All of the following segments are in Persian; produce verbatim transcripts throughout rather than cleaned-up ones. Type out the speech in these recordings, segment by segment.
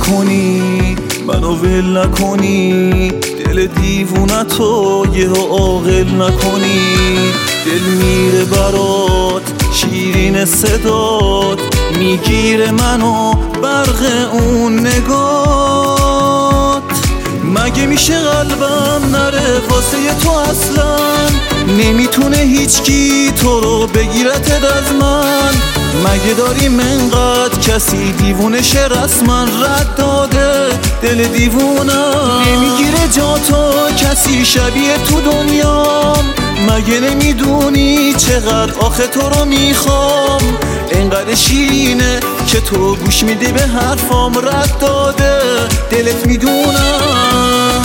نکنی، منو ول نکنی، دل دیوونتو یه عاقل نکنی. دل میره برات شیرین صدات، میگیره منو برق اون نگات. مگه میشه قلبم نره واسه تو اصلا؟ نمیتونه هیچکی تو رو بگیرتت از من. مگه داریم انقدر کسی دیوونه شه رسما رد داده دل دیوونم؟ نمیگیره جا تو کسی شبیه تو دنیام. مگه نمیدونی چقدر آخه تو رو میخوام؟ انقدر شیرینه که تو گوش میدی به حرفام، رد داده دلت میدونم.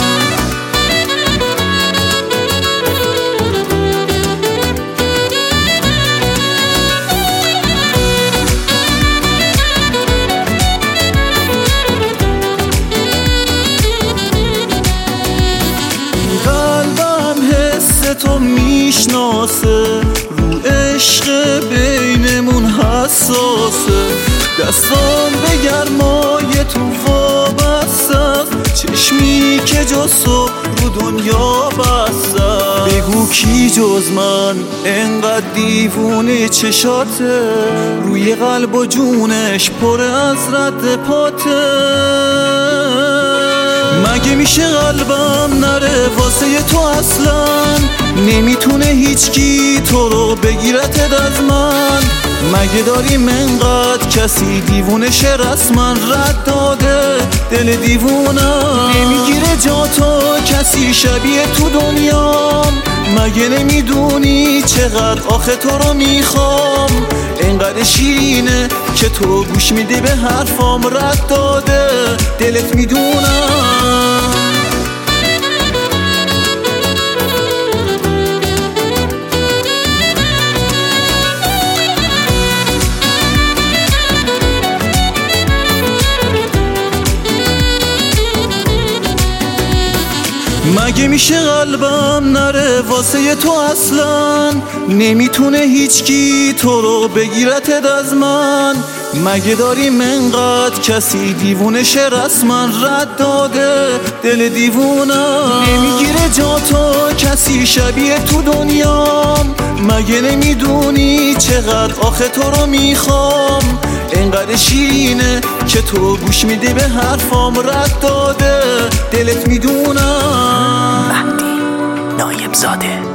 تو میشناسه رو عشق بینمون حساسه. دستام به گرمای تو وابسته، چشمی که جزو رو دنیا بسته. بگو کی جز من انقدر دیوونه چشاته، روی قلب و جونش پر از رد پاته. مگه میشه قلبم نره واسه تو اصلا؟ نمیتونه هیچکی تو رو بگیرتت از من. مگه داریم انقدر کسی دیوونه شه رسما رد داده دل دیوونم؟ نمیگیره جا تو کسی شبیه تو دنیام. مگه نمیدونی چقدر آخه تو رو میخوام؟ انقدر شیرینه که تو گوش میدی به حرفام، رد داده دلت میدونم. مگه میشه قلبم نره واسه تو اصلا؟ نمیتونه هیچکی تو رو بگیرتت از من. مگه داریم انقدر کسی دیوونه شه رسما رد داده دل دیوونم؟ نمیگیره جا تو کسی شبیه تو دنیام. مگه نمیدونی چقدر آخه تو رو میخوام؟ انقدر شیرینه که تو گوش میدی به حرفام، رد داده دلت میدونم. مهدی نایب زاده.